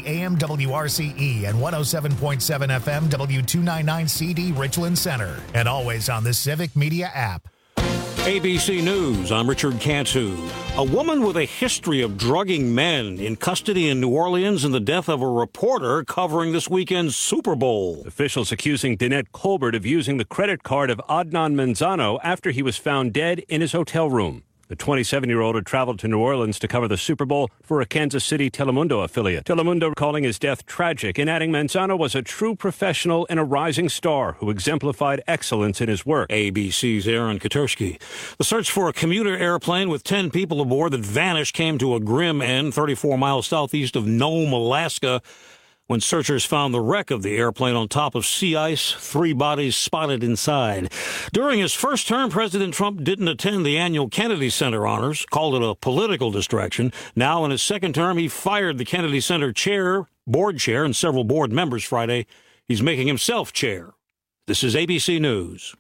650 AM WRCE and 107.7 FM W299CD Richland Center. And always on the Civic Media app. ABC News, I'm Richard Cantu. A woman with a history of drugging men in custody in New Orleans and the death of a reporter covering this weekend's Super Bowl. Officials accusing Danette Colbert of using the credit card of Adnan Manzano after he was found dead in his hotel room. The 27-year-old had traveled to New Orleans to cover the Super Bowl for a Kansas City Telemundo affiliate. Telemundo calling his death tragic and adding Manzano was a true professional and a rising star who exemplified excellence in his work. ABC's Aaron Katersky. The search for a commuter airplane with 10 people aboard that vanished came to a grim end 34 miles southeast of Nome, Alaska, when searchers found the wreck of the airplane on top of sea ice, 3 bodies spotted inside. During his first term, President Trump didn't attend the annual Kennedy Center honors, called it a political distraction. Now, in his second term, he fired the Kennedy Center board chair, and several board members Friday. He's making himself chair. This is ABC News.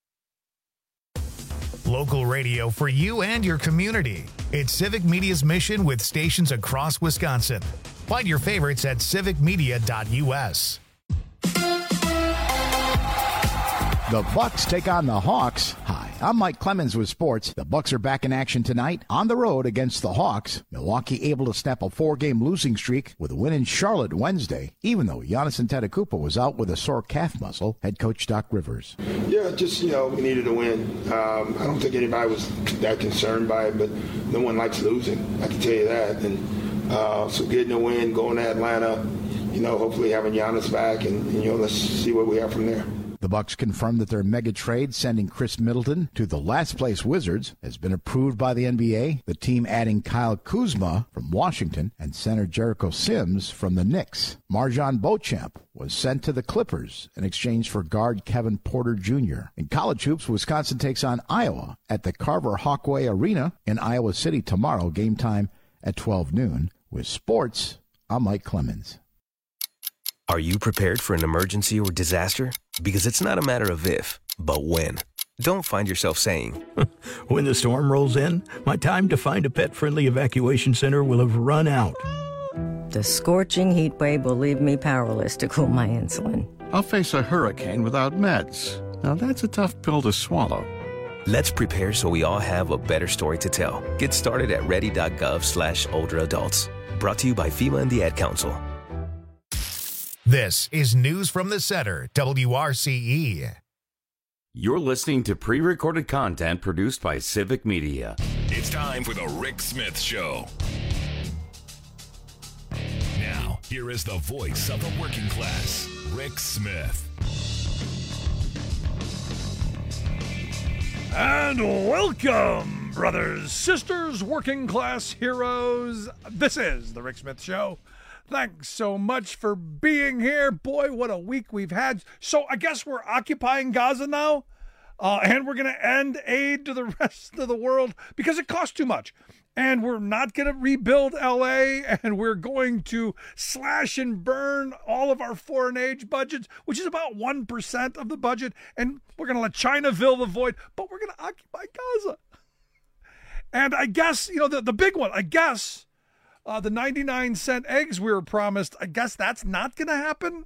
Local radio for you and your community. It's Civic Media's mission with stations across Wisconsin. Find your favorites at civicmedia.us. The Bucks take on the Hawks. Hi, I'm Mike Clemens with sports. The Bucks are back in action tonight on the road against the Hawks. Milwaukee able to snap a 4-game losing streak with a win in Charlotte Wednesday, even though Giannis Antetokounmpo was out with a sore calf muscle. Head coach Doc Rivers. Yeah, just, we needed a win. I don't think anybody was that concerned by it, but no one likes losing. I can tell you that. And so getting a win, going to Atlanta, hopefully having Giannis back, and let's see what we have from there. The Bucks confirmed that their mega trade sending Chris Middleton to the last-place Wizards has been approved by the NBA, the team adding Kyle Kuzma from Washington and center Jericho Sims from the Knicks. Marjon Beauchamp was sent to the Clippers in exchange for guard Kevin Porter Jr. In college hoops, Wisconsin takes on Iowa at the Carver Hawkway Arena in Iowa City tomorrow, game time at 12 noon. With sports, I'm Mike Clemens. Are you prepared for an emergency or disaster? Because it's not a matter of if, but when. Don't find yourself saying, when the storm rolls in, my time to find a pet-friendly evacuation center will have run out. The scorching heat wave will leave me powerless to cool my insulin. I'll face a hurricane without meds. Now that's a tough pill to swallow. Let's prepare so we all have a better story to tell. Get started at ready.gov/older adults. Brought to you by FEMA and the Ad Council. This is News from the Center, WRCE. You're listening to pre-recorded content produced by Civic Media. It's time for the Rick Smith Show. Now, here is the voice of the working class, Rick Smith. And welcome, brothers, sisters, working class heroes. This is the Rick Smith Show. Thanks so much for being here. Boy, what a week we've had. So I guess we're occupying Gaza now, and we're going to end aid to the rest of the world because it costs too much. And we're not going to rebuild L.A., and we're going to slash and burn all of our foreign aid budgets, which is about 1% of the budget, and we're going to let China fill the void, but we're going to occupy Gaza. And I guess, the big one, the 99-cent eggs we were promised, I guess that's not going to happen.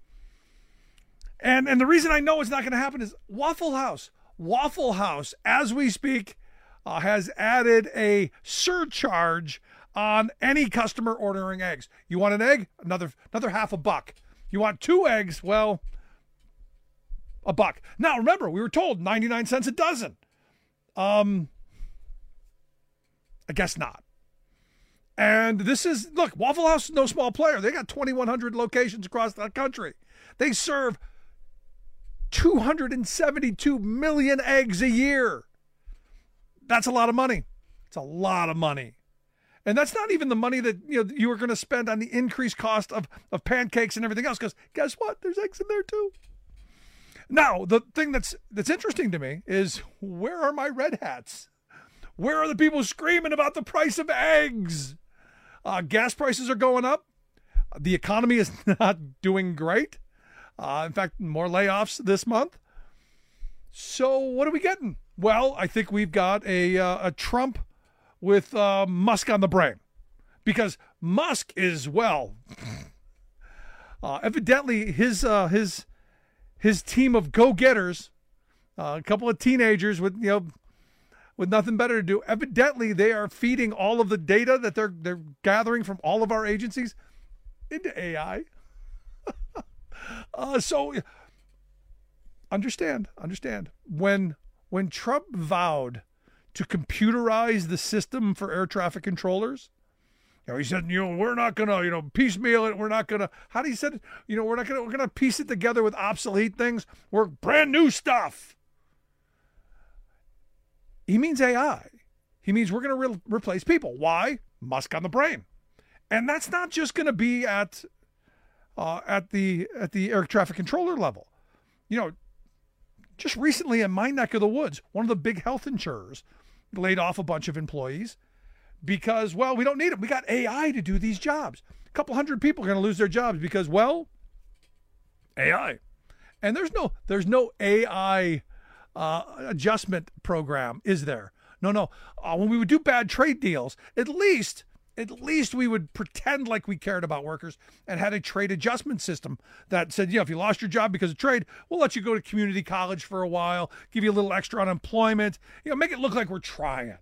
And the reason I know it's not going to happen is Waffle House. Waffle House, as we speak, has added a surcharge on any customer ordering eggs. You want an egg? Another half a buck. You want 2 eggs? Well, $1. Now, remember, we were told 99 cents a dozen. I guess not. And this is, look, Waffle House is no small player. They got 2,100 locations across the country. They serve 272 million eggs a year. That's a lot of money. It's a lot of money. And that's not even the money that you were going to spend on the increased cost of pancakes and everything else, because guess what? There's eggs in there too. Now, the thing that's interesting to me is, where are my red hats? Where are the people screaming about the price of eggs? Gas prices are going up. The economy is not doing great. In fact, more layoffs this month. So what are we getting? Well, I think we've got a Trump with Musk on the brain. because Musk is, well, evidently his team of go-getters, a couple of teenagers with nothing better to do. Evidently, they are feeding all of the data that they're gathering from all of our agencies into AI. So understand. When Trump vowed to computerize the system for air traffic controllers, he said, we're not gonna, piecemeal it. We're not gonna. How do you say it? We're gonna piece it together with obsolete things. We're brand new stuff. He means AI. He means we're going to replace people. Why? Musk on the brain. And that's not just going to be at the air traffic controller level. Just recently in my neck of the woods, one of the big health insurers laid off a bunch of employees because, we don't need them. We got AI to do these jobs. A couple hundred people are going to lose their jobs because, AI. And there's no AI adjustment program, is there? No. When we would do bad trade deals, at least we would pretend like we cared about workers and had a trade adjustment system that said, if you lost your job because of trade, we'll let you go to community college for a while, give you a little extra unemployment, make it look like we're trying.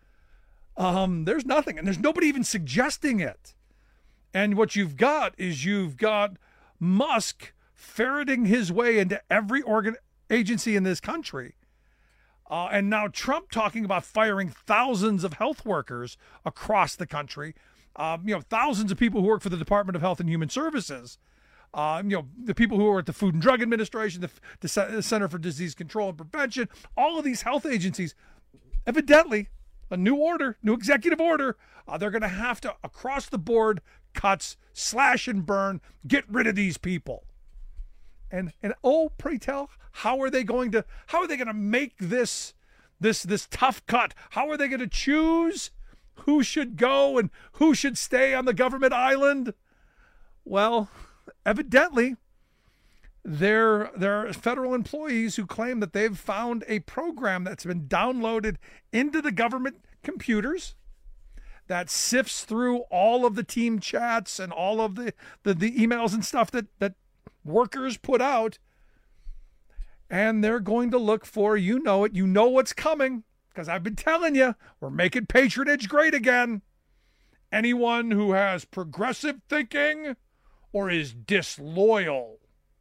There's nothing, and there's nobody even suggesting it. And what you've got is Musk ferreting his way into every agency in this country. And now Trump talking about firing thousands of health workers across the country. Thousands of people who work for the Department of Health and Human Services. The people who are at the Food and Drug Administration, the Center for Disease Control and Prevention, all of these health agencies, evidently, a new executive order, they're going to have to, across the board, cuts, slash and burn, get rid of these people. And pray tell, how are they going to make this tough cut? How are they going to choose who should go and who should stay on the government island? Well, evidently, there are federal employees who claim that they've found a program that's been downloaded into the government computers that sifts through all of the team chats and all of the emails and stuff that workers put out, and they're going to look for, what's coming, because I've been telling you, we're making patronage great again. Anyone who has progressive thinking or is disloyal.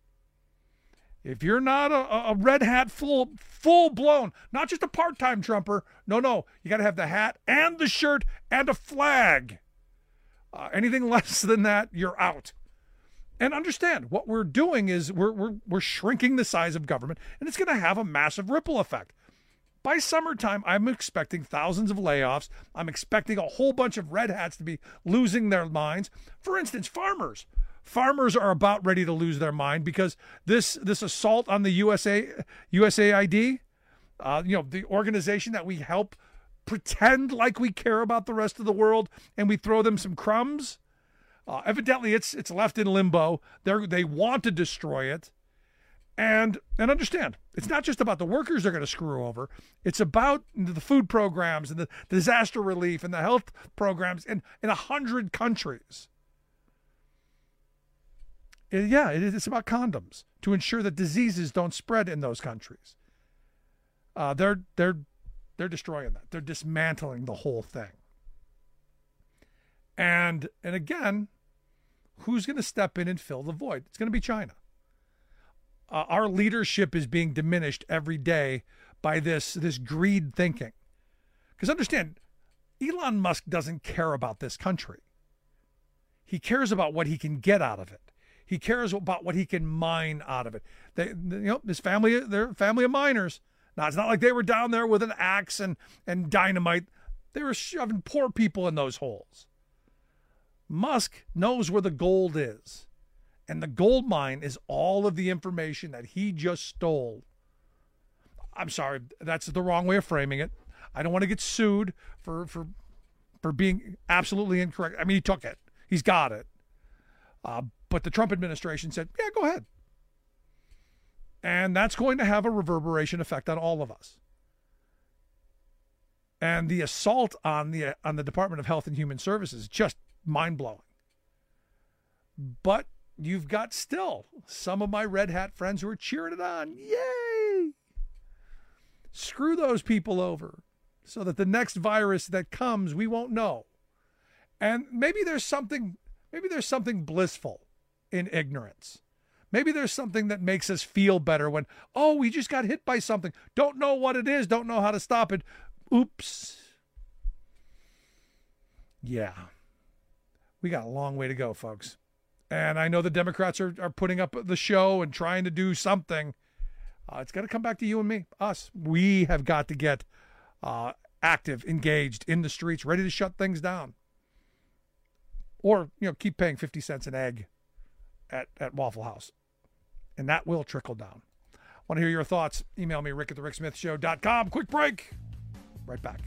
If you're not a red hat full blown, not just a part-time Trumper, no, you got to have the hat and the shirt and a flag. Anything less than that, you're out. And understand, what we're doing is we're shrinking the size of government, and it's going to have a massive ripple effect. By summertime, I'm expecting thousands of layoffs. I'm expecting a whole bunch of red hats to be losing their minds. For instance, farmers. Farmers are about ready to lose their mind because this assault on the USAID, the organization that we help pretend like we care about the rest of the world, and we throw them some crumbs. Evidently, it's left in limbo. They want to destroy it, and understand, it's not just about the workers they're going to screw over. It's about the food programs and the disaster relief and the health programs in 100 countries. It's about condoms to ensure that diseases don't spread in those countries. They're destroying that. They're dismantling the whole thing. And again, who's going to step in and fill the void? It's going to be China. Our leadership is being diminished every day by this greed thinking. Because understand, Elon Musk doesn't care about this country. He cares about what he can get out of it. He cares about what he can mine out of it. His family, they're a family of miners. Now, it's not like they were down there with an axe and dynamite. They were shoving poor people in those holes. Musk knows where the gold is. And the gold mine is all of the information that he just stole. I'm sorry, that's the wrong way of framing it. I don't want to get sued for being absolutely incorrect. I mean, he took it. He's got it. But the Trump administration said, yeah, go ahead. And that's going to have a reverberation effect on all of us. And the assault on the Department of Health and Human Services is just mind-blowing. But you've got still some of my red hat friends who are cheering it on. Yay! Screw those people over so that the next virus that comes, we won't know. And maybe there's something blissful in ignorance. Maybe there's something that makes us feel better when, oh, we just got hit by something. Don't know what it is. Don't know how to stop it. Oops. Yeah. We got a long way to go, folks. And I know the Democrats are putting up the show and trying to do something. It's got to come back to you and me, us. We have got to get active, engaged in the streets, ready to shut things down. Or, keep paying 50 cents an egg at Waffle House. And that will trickle down. Want to hear your thoughts? Email me, rick@thericksmithshow.com. Quick break. Right back.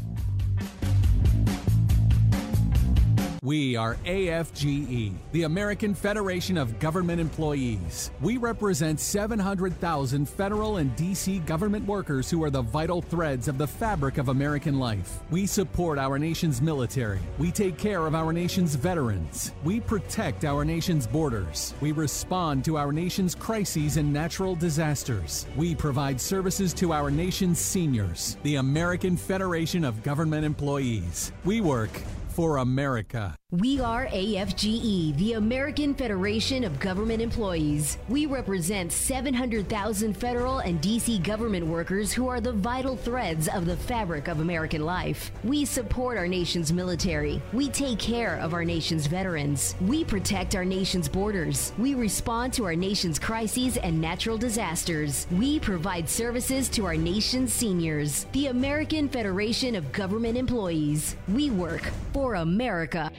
We are AFGE, the American Federation of Government Employees. We represent 700,000 federal and D.C. government workers who are the vital threads of the fabric of American life. We support our nation's military. We take care of our nation's veterans. We protect our nation's borders. We respond to our nation's crises and natural disasters. We provide services to our nation's seniors. The American Federation of Government Employees. We work for America. We are AFGE, the American Federation of Government Employees. We represent 700,000 federal and D.C. government workers who are the vital threads of the fabric of American life. We support our nation's military. We take care of our nation's veterans. We protect our nation's borders. We respond to our nation's crises and natural disasters. We provide services to our nation's seniors. The American Federation of Government Employees. We work for America.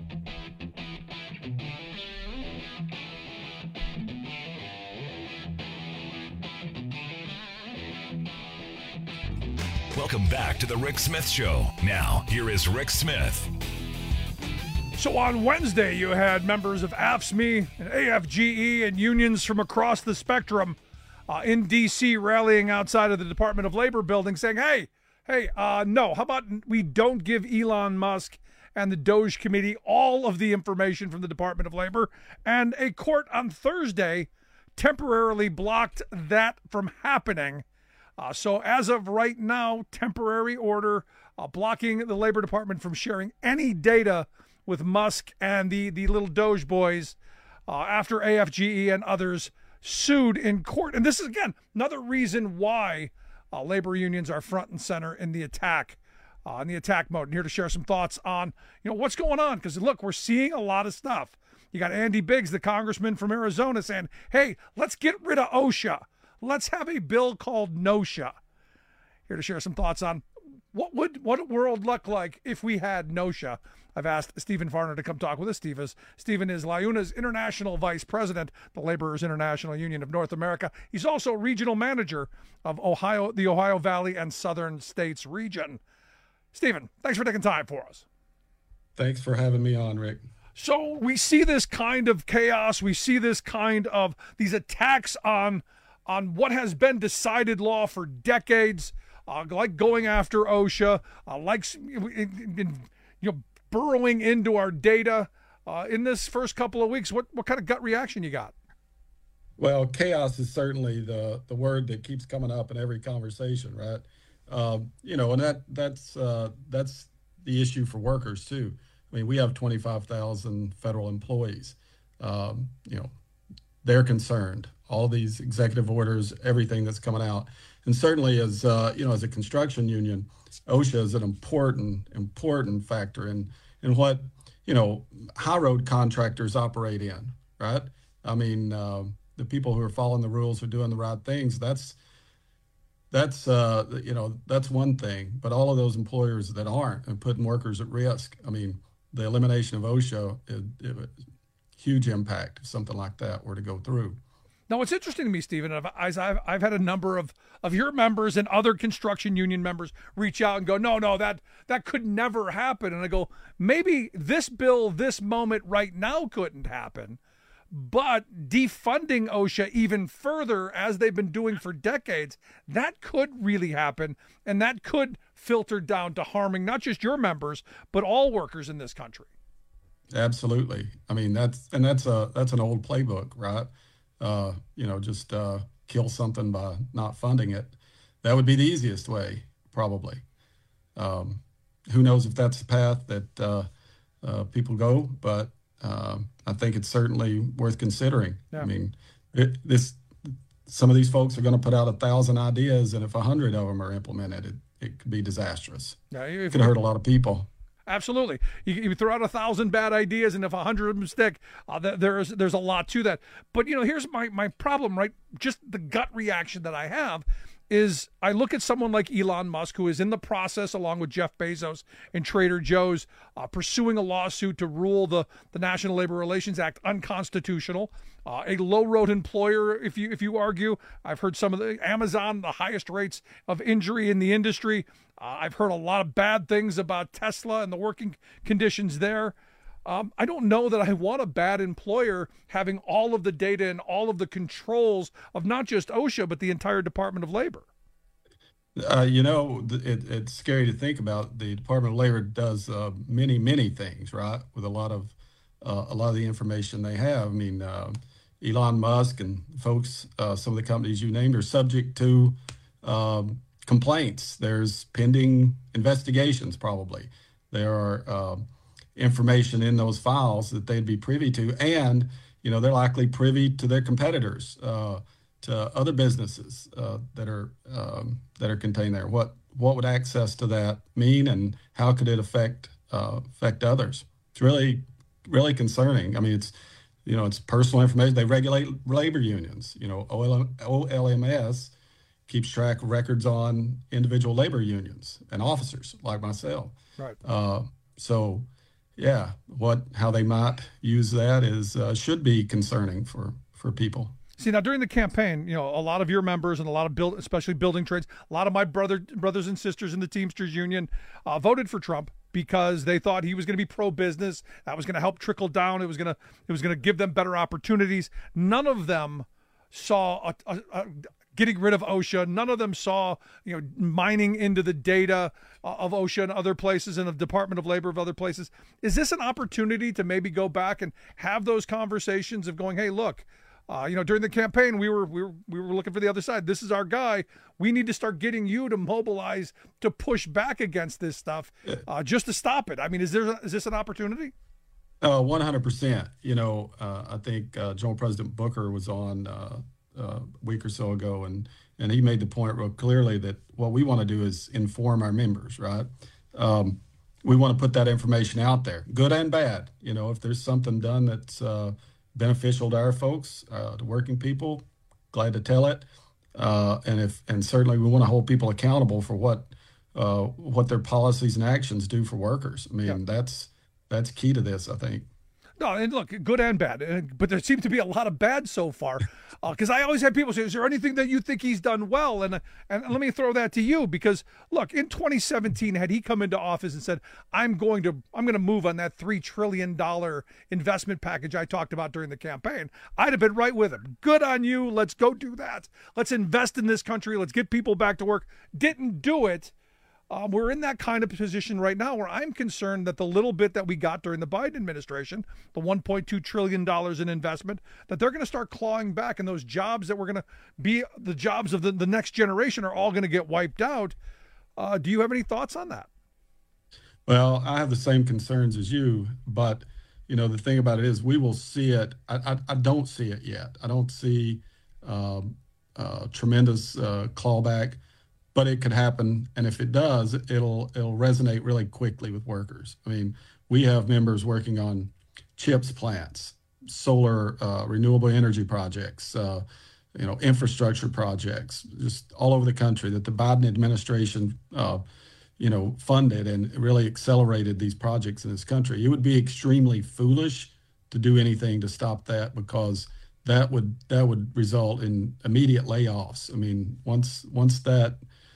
Welcome back to the Rick Smith Show. Now, here is Rick Smith. So on Wednesday, you had members of AFSCME and AFGE and unions from across the spectrum in D.C. rallying outside of the Department of Labor building saying, hey, no, how about we don't give Elon Musk and the DOGE committee all of the information from the Department of Labor. And a court on Thursday temporarily blocked that from happening. So as of right now, temporary order blocking the Labor Department from sharing any data with Musk and the little DOGE boys after AFGE and others sued in court. And this is, again, another reason why labor unions are front and center in the attack mode. And here to share some thoughts on, what's going on. Because, look, we're seeing a lot of stuff. You got Andy Biggs, the congressman from Arizona, saying, hey, let's get rid of OSHA. Let's have a bill called NOSHA. Here to share some thoughts on what would world look like if we had NOSHA. I've asked Stephen Farner to come talk with us. Stephen is LIUNA's International Vice President, the Laborers International Union of North America. He's also regional manager of the Ohio Valley and Southern States region. Stephen, thanks for taking time for us. Thanks for having me on, Rick. So we see this kind of chaos. We see this kind of these attacks on what has been decided law for decades, like going after OSHA, burrowing into our data. In this first couple of weeks, what kind of gut reaction you got? Well, chaos is certainly the word that keeps coming up in every conversation, right? And that's the issue for workers too. I mean, we have 25,000 federal employees. They're concerned. All these executive orders, everything that's coming out, and certainly as a construction union, OSHA is an important factor in what high road contractors operate in, right? I mean, the people who are following the rules are doing the right things. That's one thing. But all of those employers that aren't and putting workers at risk. I mean, the elimination of OSHA is huge impact if something like that were to go through. Now, what's interesting to me, Stephen, I've had a number of your members and other construction union members reach out and go, no, that could never happen. And I go, maybe this bill, this moment right now couldn't happen, but defunding OSHA even further, as they've been doing for decades, that could really happen, and that could filter down to harming not just your members, but all workers in this country. Absolutely. I mean, that's an old playbook, right? Just kill something by not funding it. That would be the easiest way, probably. Who knows if that's the path that people go, but I think it's certainly worth considering. Yeah. I mean, some of these folks are going to put out 1,000 ideas, and if 100 of them are implemented, it could be disastrous. Yeah, it could hurt a lot of people. Absolutely. You throw out 1,000 bad ideas, and if 100 of them stick, there's a lot to that. But, here's my problem, right? Just the gut reaction that I have is I look at someone like Elon Musk, who is in the process, along with Jeff Bezos and Trader Joe's, pursuing a lawsuit to rule the National Labor Relations Act unconstitutional. A low-road employer, if you argue. I've heard some of the Amazon, the highest rates of injury in the industry. I've heard a lot of bad things about Tesla and the working conditions there. I don't know that I want a bad employer having all of the data and all of the controls of not just OSHA, but the entire Department of Labor. It's scary to think about. The Department of Labor does many, many things, right, with a lot of the information they have. I mean, Elon Musk and folks, some of the companies you named, are subject to complaints. There's pending investigations, probably. There are information in those files that they'd be privy to, and they're likely privy to their competitors, to other businesses that are contained there. What would access to that mean, and how could it affect others? It's really, really concerning. I mean, it's personal information. They regulate labor unions. OLMS keeps track of records on individual labor unions and officers like myself. Right. So. Yeah, how they might use that should be concerning for people. See, now during the campaign, a lot of your members and a lot of especially building trades, a lot of my brothers and sisters in the Teamsters Union voted for Trump because they thought he was going to be pro-business. That was going to help trickle down. It was going to give them better opportunities. None of them saw getting rid of OSHA. None of them saw, mining into the data of OSHA and other places, and of Department of Labor of other places. Is this an opportunity to maybe go back and have those conversations of going, hey, look, during the campaign, we were looking for the other side. This is our guy. We need to start getting you to mobilize to push back against this stuff, just to stop it. I mean, is this an opportunity? 100%. I think General President Booker was on a week or so ago, and he made the point real clearly that what we want to do is inform our members, right? We want to put that information out there, good and bad. If there's something done that's beneficial to our folks, to working people, glad to tell it. And certainly we want to hold people accountable for what their policies and actions do for workers. I mean, that's key to this, I think. No, and look, good and bad, but there seems to be a lot of bad so far. Because I always have people say, "Is there anything that you think he's done well?" And let me throw that to you, because look, in 2017, had he come into office and said, "I'm going to move on that $3 trillion investment package I talked about during the campaign," I'd have been right with him. Good on you. Let's go do that. Let's invest in this country. Let's get people back to work. Didn't do it. We're in that kind of position right now where I'm concerned that the little bit that we got during the Biden administration, the $1.2 trillion in investment, that they're going to start clawing back, and those jobs that were going to be the jobs of the next generation are all going to get wiped out. Do you have any thoughts on that? Well, I have the same concerns as you, but the thing about it is we will see it. I don't see it yet. I don't see tremendous clawback. But it could happen, and if it does, it'll resonate really quickly with workers. I mean, we have members working on CHIPS plants, solar, renewable energy projects, infrastructure projects, just all over the country that the Biden administration, funded and really accelerated these projects in this country. It would be extremely foolish to do anything to stop that, because that would result in immediate layoffs. I mean, once that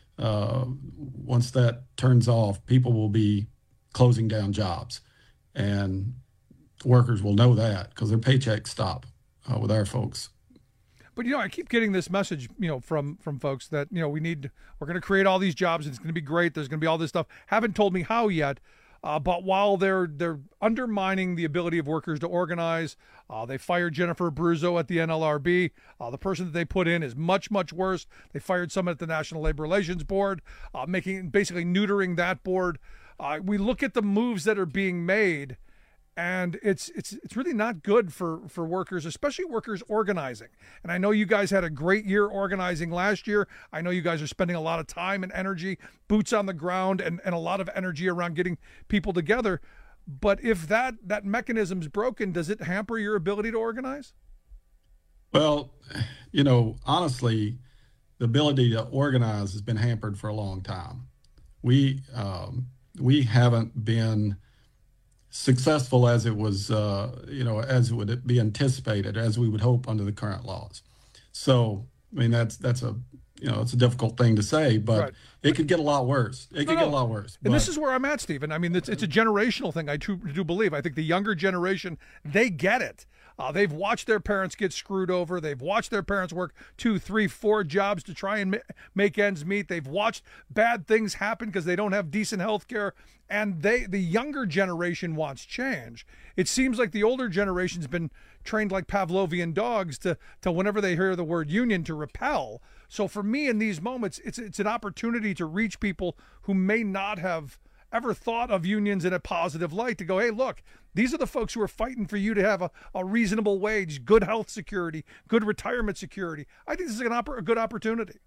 turns off, people will be closing down jobs, and workers will know that because their paychecks stop with our folks. But I keep getting this message, from folks that we're going to create all these jobs. And it's going to be great. There's going to be all this stuff. Haven't told me how yet. But while they're undermining the ability of workers to organize, they fired Jennifer Abruzzo at the NLRB. The person that they put in is much, much worse. They fired someone at the National Labor Relations Board, basically neutering that board. We look at the moves that are being made, and it's really not good for workers, especially workers organizing. And I know you guys had a great year organizing last year. I know you guys are spending a lot of time and energy, boots on the ground, and a lot of energy around getting people together. But if that mechanism's broken, does it hamper your ability to organize? Well, honestly, the ability to organize has been hampered for a long time. We haven't been successful as it was, as it would be anticipated, as we would hope under the current laws. So, I mean, that's a difficult thing to say, but right. It could get a lot worse. It could get a lot worse. And this is where I'm at, Stephen. I mean, it's a generational thing. I do believe. I think the younger generation, they get it. They've watched their parents get screwed over. They've watched their parents work 2, 3, 4 jobs to try and make ends meet. They've watched bad things happen because they don't have decent health care. And the younger generation wants change. It seems like the older generation's been trained like Pavlovian dogs to whenever they hear the word union to repel. So for me in these moments, it's an opportunity to reach people who may not have ever thought of unions in a positive light, to go, hey, look, these are the folks who are fighting for you to have a reasonable wage, good health security, good retirement security. I think this is a good opportunity.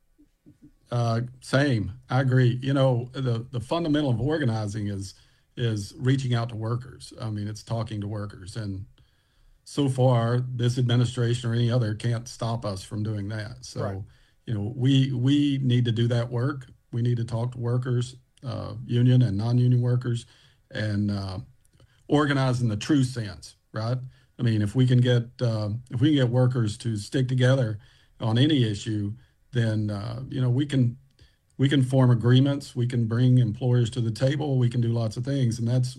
Same. I agree. The fundamental of organizing is reaching out to workers. I mean, it's talking to workers. And so far, this administration or any other can't stop us from doing that. So, right. We need to do that work. We need to talk to workers, union and non-union workers, and organize in the true sense, right? I mean, if we can get workers to stick together on any issue, then we can form agreements. We can bring employers to the table. We can do lots of things, and that's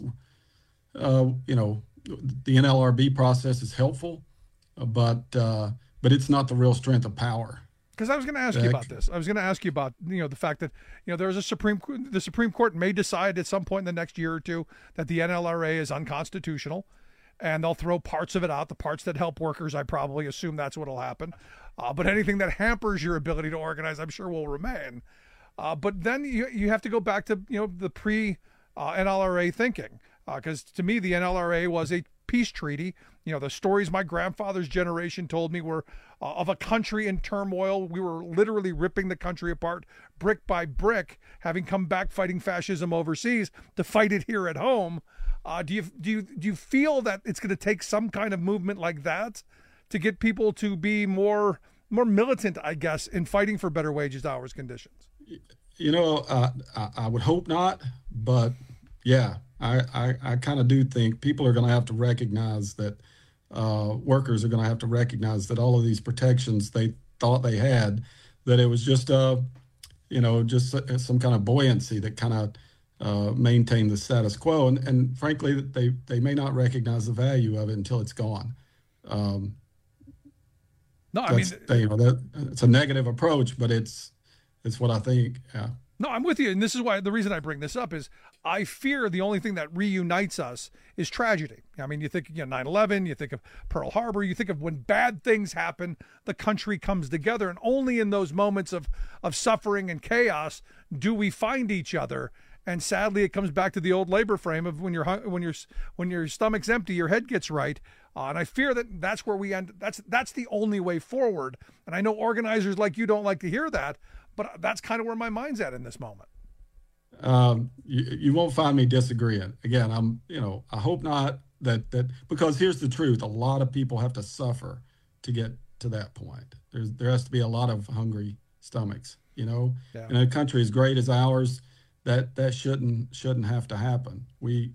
the NLRB process is helpful, but it's not the real strength of power. Because I was going to ask you about this. I was going to ask you about the fact that there's the Supreme Court may decide at some point in the next year or two that the NLRA is unconstitutional, and they'll throw parts of it out. The parts that help workers, I probably assume that's what'll happen. But anything that hampers your ability to organize, I'm sure will remain. But then you have to go back to the pre-NLRA thinking, because to me the NLRA was a peace treaty. The stories my grandfather's generation told me were of a country in turmoil. We were literally ripping the country apart brick by brick, having come back fighting fascism overseas to fight it here at home. Do you feel that it's going to take some kind of movement like that to get people to be more militant, I guess, in fighting for better wages, hours, conditions? I would hope not, but yeah, I kind of do think people are going to have to recognize that workers are going to have to recognize that all of these protections they thought they had, that it was just some kind of buoyancy that kind of maintained the status quo, and frankly they may not recognize the value of it until it's gone. It's a negative approach, but it's what I think. Yeah. No, I'm with you. And this is why the reason I bring this up is I fear the only thing that reunites us is tragedy. I mean, you think 9/11, you think of Pearl Harbor, you think of when bad things happen, the country comes together. And only in those moments of suffering and chaos do we find each other. And sadly, it comes back to the old labor frame of when your stomach's empty, your head gets right. And I fear that that's where we end. That's the only way forward. And I know organizers like you don't like to hear that, but that's kind of where my mind's at in this moment. You won't find me disagreeing. Again, I hope not that because here's the truth: a lot of people have to suffer to get to that point. There has to be a lot of hungry stomachs. In a country as great as ours, that shouldn't have to happen. We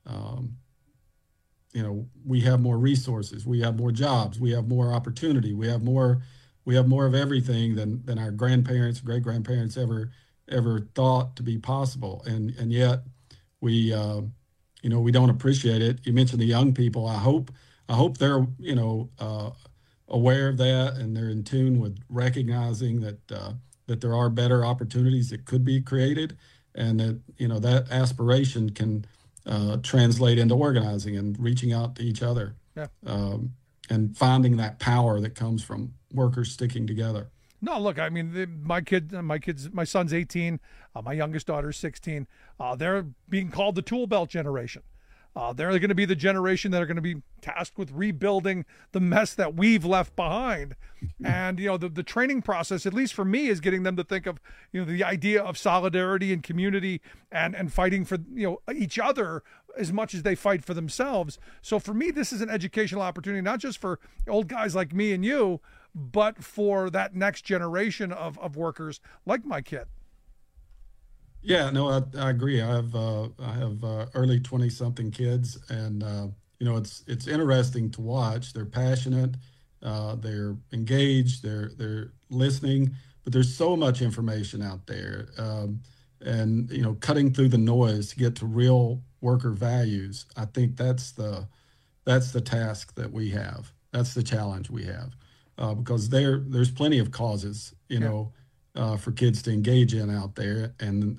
have more resources, we have more jobs, we have more opportunity, we have more of everything than our grandparents, great grandparents ever thought to be possible, and yet we don't appreciate it. You mentioned the young people. I hope they're aware of that, and they're in tune with recognizing that there are better opportunities that could be created, and that, that aspiration can translate into organizing and reaching out to each other, and finding that power that comes from workers sticking together. No, look, I mean, my son's 18, my youngest daughter's 16. They're being called the tool belt generation. They're going to be the generation that are going to be tasked with rebuilding the mess that we've left behind. And, the training process, at least for me, is getting them to think of, the idea of solidarity and community and fighting for, each other as much as they fight for themselves. So for me, this is an educational opportunity, not just for old guys like me and you, but for that next generation of workers like my kid. Yeah, no, I agree. I have early 20-something kids, and it's interesting to watch. They're passionate, they're engaged, they're listening, but there's so much information out there, and cutting through the noise to get to real worker values. I think that's the task that we have. That's the challenge we have, because there's plenty of causes, for kids to engage in out there, and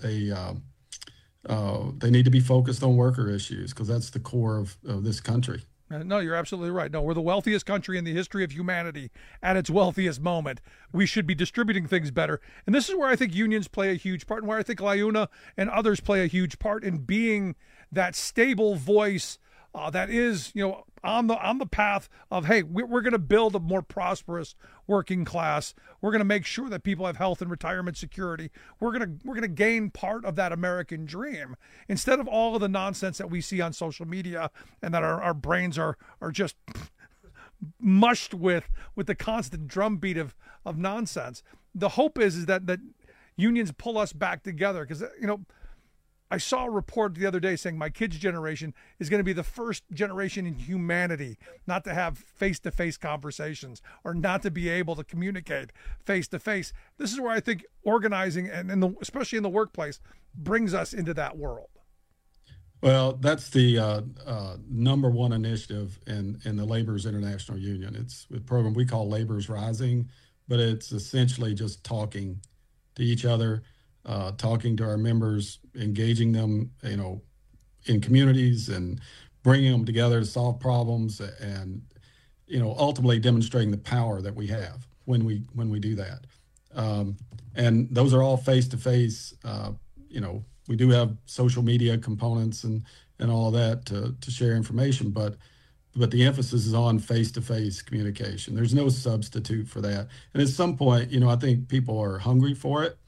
they need to be focused on worker issues, because that's the core of this country. No, you're absolutely right. No, we're the wealthiest country in the history of humanity at its wealthiest moment. We should be distributing things better. And this is where I think unions play a huge part, and where I think LIUNA and others play a huge part in being that stable voice that is, on the path of, hey, we're going to build a more prosperous working class. We're going to make sure that people have health and retirement security. We're going to gain part of that American dream, instead of all of the nonsense that we see on social media and that our brains are just mushed with the constant drumbeat of nonsense. The hope is that unions pull us back together, because I saw a report the other day saying my kid's generation is going to be the first generation in humanity not to have face-to-face conversations, or not to be able to communicate face-to-face. This is where I think organizing, and especially in the workplace, brings us into that world. Well, that's the number one initiative in the Laborers International Union. It's a program we call Laborers Rising, but it's essentially just talking to each other, talking to our members, engaging them, in communities, and bringing them together to solve problems, and, ultimately demonstrating the power that we have when we do that. And those are all face-to-face. We do have social media components and all of that to share information, but the emphasis is on face-to-face communication. There's no substitute for that. And at some point, I think people are hungry for it.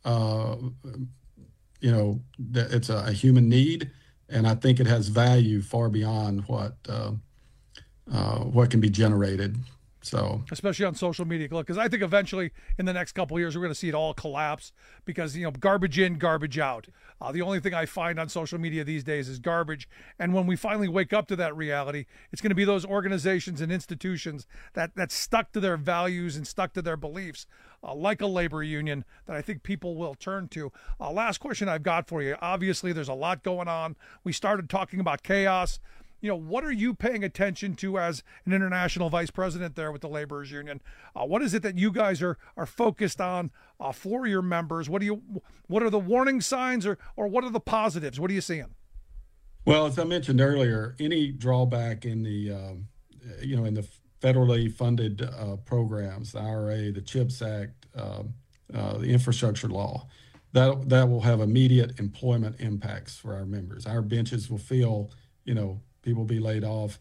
It's a human need, and I think it has value far beyond what can be generated. So, especially on social media, because I think eventually in the next couple of years we're going to see it all collapse, because garbage in, garbage out. The only thing I find on social media these days is garbage, and when we finally wake up to that reality, it's going to be those organizations and institutions that stuck to their values and stuck to their beliefs, like a labor union, that I think people will turn to. Last question I've got for you. Obviously, there's a lot going on. We started talking about chaos. What are you paying attention to as an international vice president there with the Laborers Union? What is it that you guys are focused on for your members? What are the warning signs, or what are the positives? What are you seeing? Well, as I mentioned earlier, any drawback in the in the federally funded programs, the IRA, the CHIPS Act, the infrastructure law, that will have immediate employment impacts for our members. Our benches will feel, people be laid off.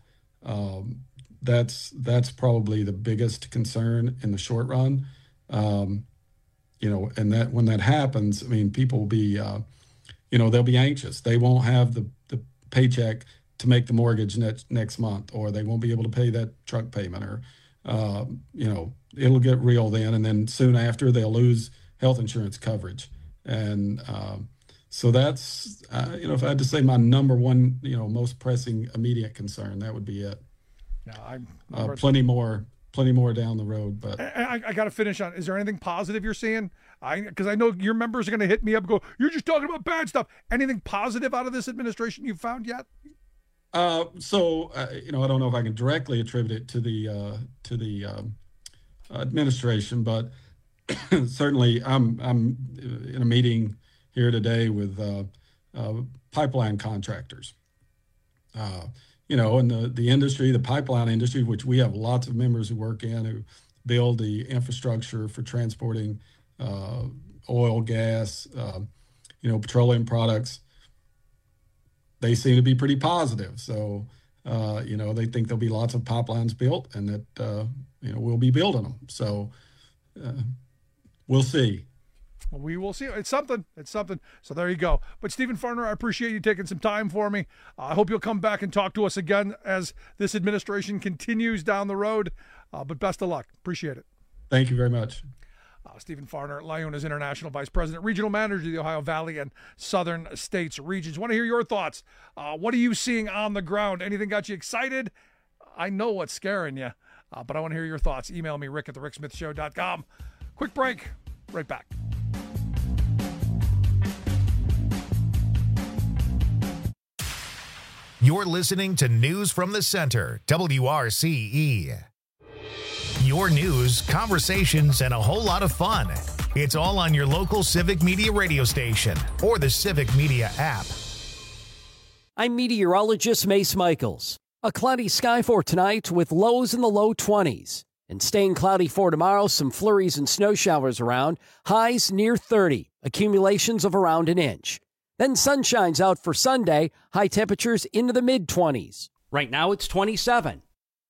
That's probably the biggest concern in the short run. And that when that happens, people will be, they'll be anxious. They won't have the paycheck to make the mortgage next month, or they won't be able to pay that truck payment, or, it'll get real then. And then soon after, they'll lose health insurance coverage. And, so that's, if I had to say my number one, most pressing immediate concern, that would be it. Yeah, plenty more down the road. But I got to finish on, is there anything positive you're seeing? Because I know your members are going to hit me up and go, you're just talking about bad stuff. Anything positive out of this administration you've found yet? I don't know if I can directly attribute it to the administration, but certainly I'm in a meeting here today with pipeline contractors. In the industry, the pipeline industry, which we have lots of members who work in, who build the infrastructure for transporting oil, gas, petroleum products, they seem to be pretty positive. So, they think there'll be lots of pipelines built and that, we'll be building them. So we'll see. We will see. It's something. So there you go. But Stephen Farner, I appreciate you taking some time for me. I hope you'll come back and talk to us again as this administration continues down the road. But best of luck. Appreciate it. Thank you very much. Stephen Farner, LiUNA's International Vice President, Regional Manager of the Ohio Valley and Southern States Regions. Want to hear your thoughts. What are you seeing on the ground? Anything got you excited? I know what's scaring you, but I want to hear your thoughts. Email me, rick@thericksmithshow.com. Quick break. Right back. You're listening to News from the Center, WRCE. Your news, conversations, and a whole lot of fun. It's all on your local Civic Media radio station or the Civic Media app. I'm meteorologist Mace Michaels. A cloudy sky for tonight with lows in the low 20s. And staying cloudy for tomorrow, some flurries and snow showers around. Highs near 30, accumulations of around an inch. Then sun shines out for Sunday, high temperatures into the mid-20s. Right now it's 27.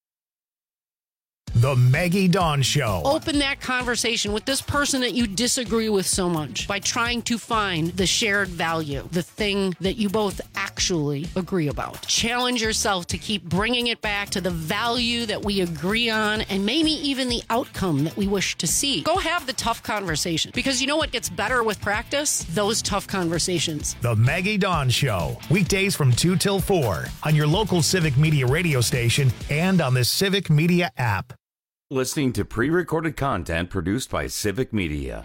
The Maggie Dawn Show. Open that conversation with this person that you disagree with so much by trying to find the shared value, the thing that you both actually agree about. Challenge yourself to keep bringing it back to the value that we agree on and maybe even the outcome that we wish to see. Go have the tough conversation, because you know what gets better with practice? Those tough conversations. The Maggie Dawn Show. Weekdays from 2 till 4 on your local Civic Media radio station and on the Civic Media app. Listening to pre-recorded content produced by Civic Media.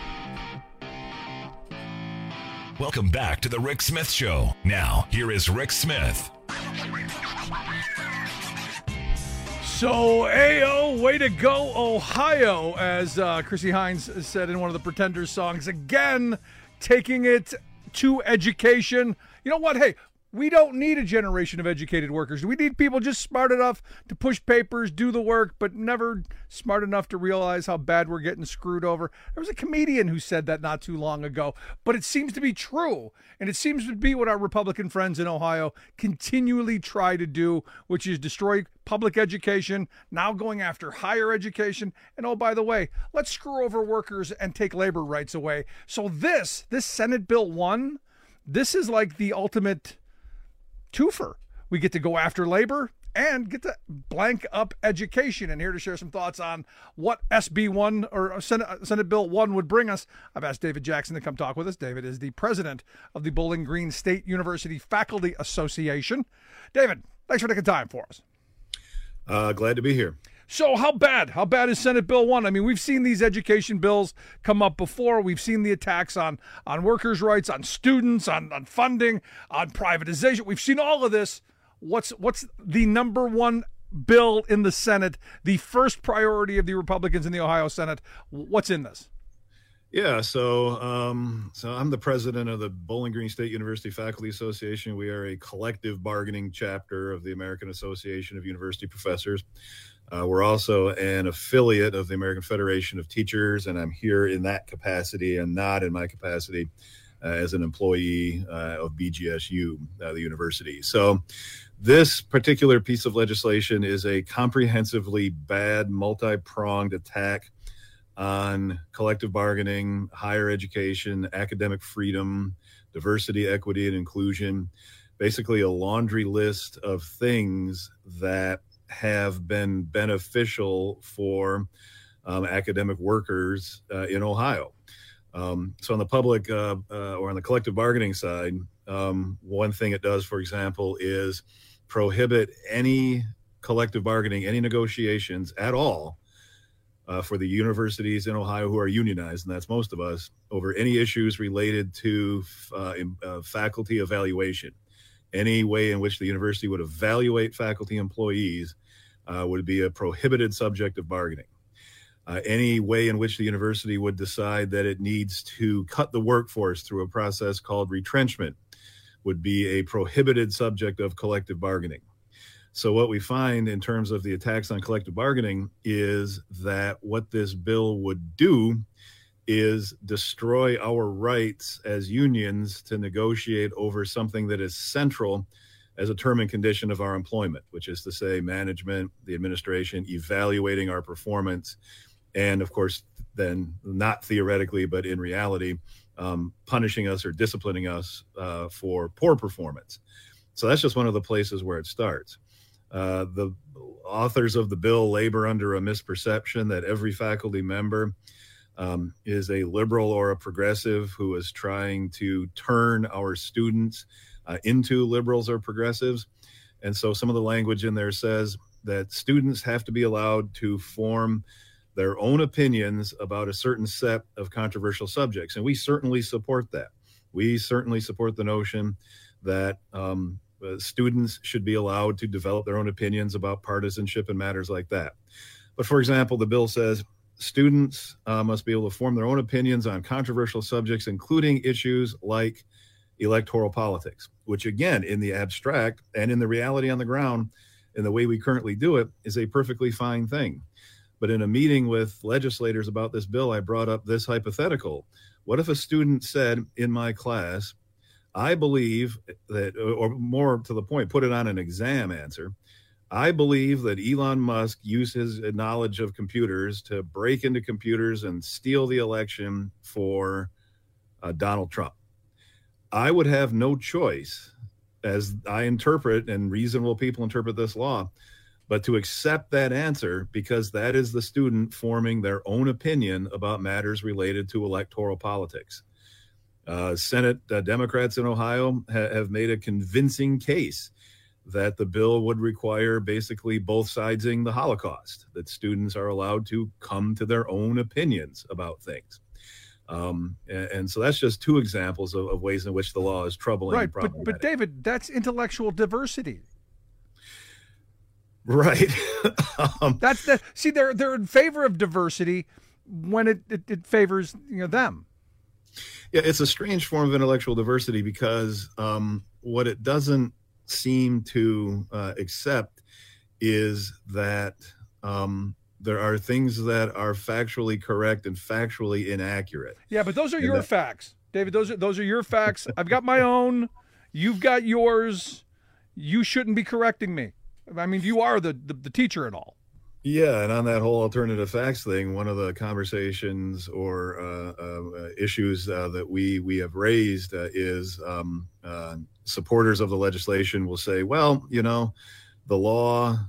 Welcome back to the Rick Smith Show. Now, here is Rick Smith. So, Ayo, way to go, Ohio, as Chrissy Hines said in one of the Pretenders songs. Again, taking it to education. You know what? Hey, we don't need a generation of educated workers. We need people just smart enough to push papers, do the work, but never smart enough to realize how bad we're getting screwed over. There was a comedian who said that not too long ago, but it seems to be true. And it seems to be what our Republican friends in Ohio continually try to do, which is destroy public education, now going after higher education. And oh, by the way, let's screw over workers and take labor rights away. So this Senate Bill 1, this is like the ultimate twofer. We get to go after labor and get to blank up education. And here to share some thoughts on what SB 1 or Senate Bill 1 would bring us, I've asked David Jackson to come talk with us. David is the president of the Bowling Green State University Faculty Association. David, thanks for taking time for us. Glad to be here. So how bad is Senate Bill 1? I mean, we've seen these education bills come up before. We've seen the attacks on workers' rights, on students, on funding, on privatization. We've seen all of this. What's the number one bill in the Senate, the first priority of the Republicans in the Ohio Senate? What's in this? Yeah, so I'm the president of the Bowling Green State University Faculty Association. We are a collective bargaining chapter of the American Association of University Professors. We're also an affiliate of the American Federation of Teachers, and I'm here in that capacity and not in my capacity as an employee of BGSU, the university. So this particular piece of legislation is a comprehensively bad, multi-pronged attack on collective bargaining, higher education, academic freedom, diversity, equity, and inclusion, basically a laundry list of things that have been beneficial for academic workers in Ohio. So on the public or on the collective bargaining side, one thing it does, for example, is prohibit any collective bargaining, any negotiations at all for the universities in Ohio who are unionized, and that's most of us, over any issues related to faculty evaluation. Any way in which the university would evaluate faculty employees would be a prohibited subject of bargaining. any way in which the university would decide that it needs to cut the workforce through a process called retrenchment would be a prohibited subject of collective bargaining. So what we find in terms of the attacks on collective bargaining is that what this bill would do is destroy our rights as unions to negotiate over something that is central as a term and condition of our employment, which is to say management, the administration, evaluating our performance, and of course, then not theoretically, but in reality, punishing us or disciplining us for poor performance. So that's just one of the places where it starts. The authors of the bill labor under a misperception that every faculty member is a liberal or a progressive who is trying to turn our students into liberals or progressives. And so some of the language in there says that students have to be allowed to form their own opinions about a certain set of controversial subjects. And we certainly support that. We certainly support the notion that students should be allowed to develop their own opinions about partisanship and matters like that. But for example, the bill says students must be able to form their own opinions on controversial subjects, including issues like electoral politics, which again, in the abstract and in the reality on the ground, in the way we currently do it, is a perfectly fine thing. But in a meeting with legislators about this bill, I brought up this hypothetical. What if a student said in my class, I believe that, or more to the point, put it on an exam answer, I believe that Elon Musk used his knowledge of computers to break into computers and steal the election for Donald Trump. I would have no choice, as I interpret and reasonable people interpret this law, but to accept that answer because that is the student forming their own opinion about matters related to electoral politics. Senate Democrats in Ohio have made a convincing case that the bill would require basically both sidesing the Holocaust, that students are allowed to come to their own opinions about things. And so that's just two examples of ways in which the law is troubling. Right, but David, that's intellectual diversity. Right. That's the see. They're in favor of diversity when it favors them. Yeah, it's a strange form of intellectual diversity because what it doesn't seem to accept is that there are things that are factually correct and factually inaccurate. Yeah, but those are your facts, David. Those are your facts. I've got my own. You've got yours. You shouldn't be correcting me. I mean, you are the teacher and all. Yeah, and on that whole alternative facts thing, one of the conversations or issues that we have raised is supporters of the legislation will say, well, the law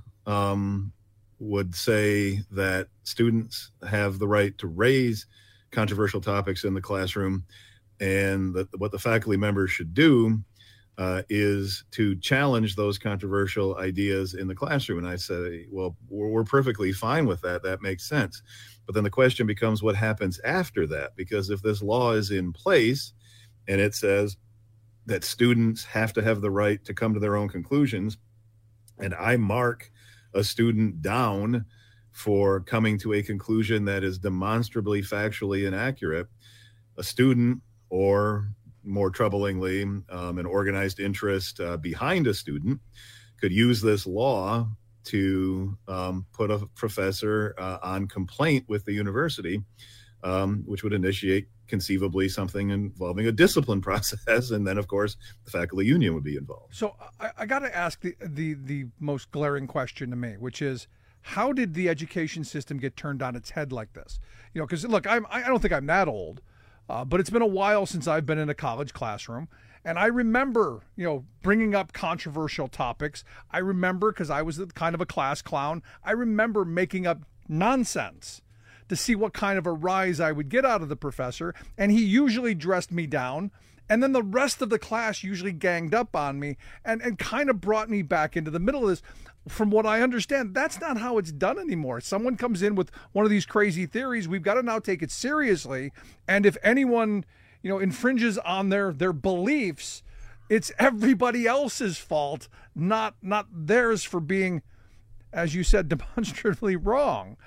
would say that students have the right to raise controversial topics in the classroom, and that what the faculty members should do is to challenge those controversial ideas in the classroom. And I say, well, we're perfectly fine with that. That makes sense. But then the question becomes what happens after that? Because if this law is in place and it says that students have to have the right to come to their own conclusions, and I mark a student down for coming to a conclusion that is demonstrably factually inaccurate, a student, or more troublingly, an organized interest behind a student, could use this law to put a professor on complaint with the university, which would initiate conceivably something involving a discipline process. And then, of course, the faculty union would be involved. So I got to ask the most glaring question to me, which is, how did the education system get turned on its head like this? Because, look, I don't think I'm that old. But it's been a while since I've been in a college classroom. And I remember, bringing up controversial topics. I remember, because I was kind of a class clown, I remember making up nonsense to see what kind of a rise I would get out of the professor. And he usually dressed me down. And then the rest of the class usually ganged up on me and kind of brought me back into the middle of this. From what I understand, that's not how it's done anymore. Someone comes in with one of these crazy theories, we've got to now take it seriously. And if anyone, infringes on their beliefs, it's everybody else's fault, not theirs for being, as you said, demonstrably wrong.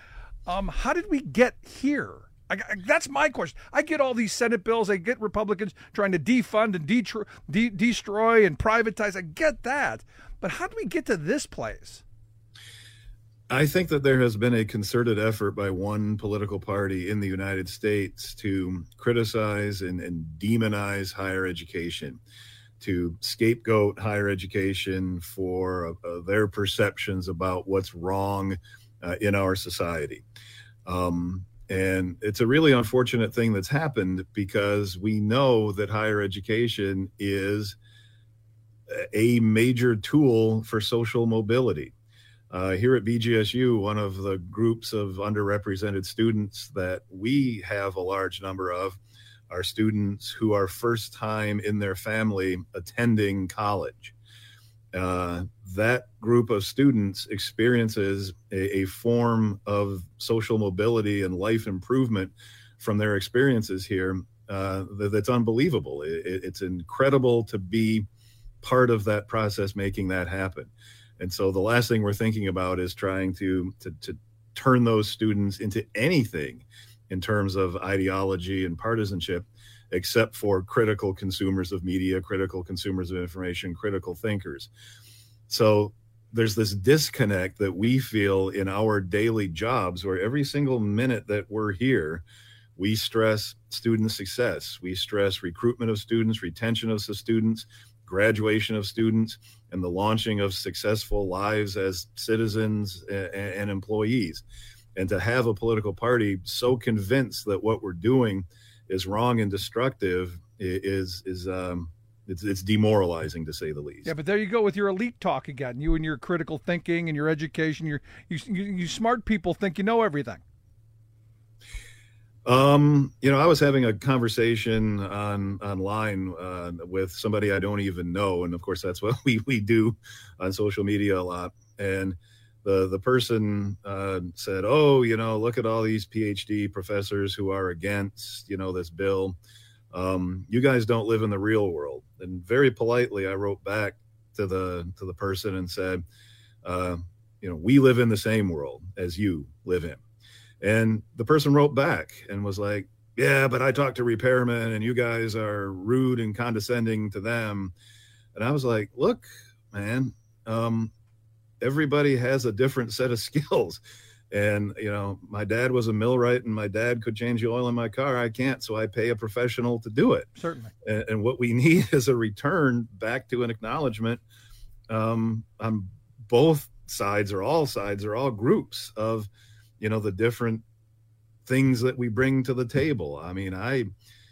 How did we get here? That's my question. I get all these Senate bills. I get Republicans trying to defund and destroy and privatize. I get that. But how did we get to this place? I think that there has been a concerted effort by one political party in the United States to criticize and demonize higher education, to scapegoat higher education for their perceptions about what's wrong in our society. And it's a really unfortunate thing that's happened, because we know that higher education is a major tool for social mobility. Here at BGSU, one of the groups of underrepresented students that we have a large number of are students who are first time in their family attending college. That group of students experiences a form of social mobility and life improvement from their experiences here that's unbelievable. It's incredible to be part of that process, making that happen. And so the last thing we're thinking about is trying to turn those students into anything in terms of ideology and partisanship, except for critical consumers of media, critical consumers of information, critical thinkers. So there's this disconnect that we feel in our daily jobs, where every single minute that we're here, we stress student success. We stress recruitment of students, retention of students, graduation of students, and the launching of successful lives as citizens and employees. And to have a political party so convinced that what we're doing is wrong and destructive it's demoralizing, to say the least. Yeah, but there you go with your elite talk again. You and your critical thinking and your education. You smart people think you know everything. I was having a conversation online with somebody I don't even know, and of course that's what we do on social media a lot. And the person said, "Oh, look at all these PhD professors who are against this bill. You guys don't live in the real world." And very politely, I wrote back to the person and said, "We live in the same world as you live in." And the person wrote back and was like, "Yeah, but I talked to repairmen and you guys are rude and condescending to them." And I was like, "Look, man, everybody has a different set of skills. And, my dad was a millwright and my dad could change the oil in my car. I can't, so I pay a professional to do it." Certainly. And what we need is a return back to an acknowledgement on both sides, or all sides, or all groups of, the different things that we bring to the table. I mean, I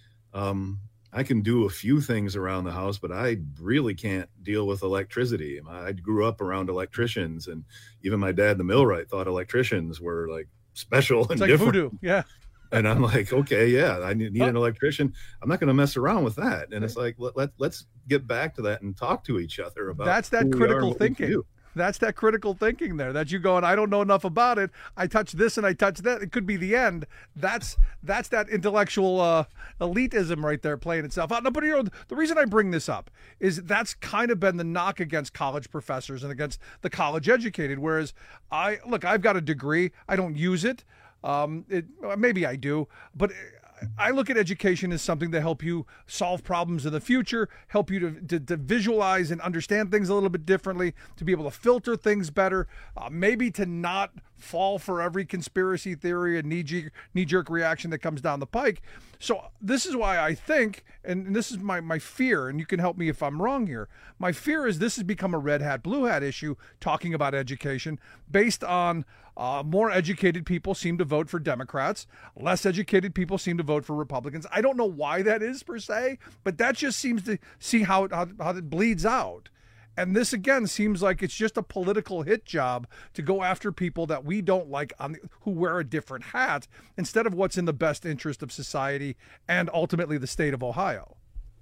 can do a few things around the house, but I really can't deal with electricity. I grew up around electricians, and even my dad, the millwright, thought electricians were like special and it's like different. Voodoo. Yeah. And I'm like, okay, yeah, I need an electrician. I'm not going to mess around with that. And it's like, let's get back to that and talk to each other about that's that critical thinking. That's that critical thinking there. That you going, I don't know enough about it. I touch this and I touch that. It could be the end. That's that intellectual elitism right there playing itself out. No, but the reason I bring this up is that's kind of been the knock against college professors and against the college educated. Whereas I've got a degree. I don't use it. Maybe I do, but I look at education as something to help you solve problems in the future, help you to visualize and understand things a little bit differently, to be able to filter things better, maybe to not fall for every conspiracy theory and knee-jerk reaction that comes down the pike. So this is why I think, and this is my fear, and you can help me if I'm wrong here, my fear is this has become a red hat, blue hat issue talking about education based on more educated people seem to vote for Democrats. Less educated people seem to vote for Republicans. I don't know why that is per se, but that just seems to see how it bleeds out. And this, again, seems like it's just a political hit job to go after people that we don't like who wear a different hat instead of what's in the best interest of society and ultimately the state of Ohio.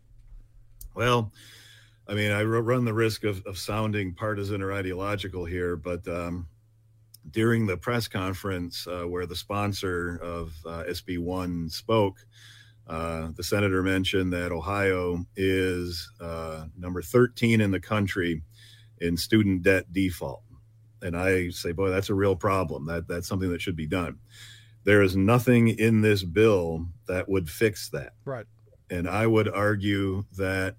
Well, I mean, I run the risk of sounding partisan or ideological here, but during the press conference where the sponsor of SB1 spoke, the senator mentioned that Ohio is number 13 in the country in student debt default. And I say, boy, that's a real problem. That's something that should be done. There is nothing in this bill that would fix that. Right. And I would argue that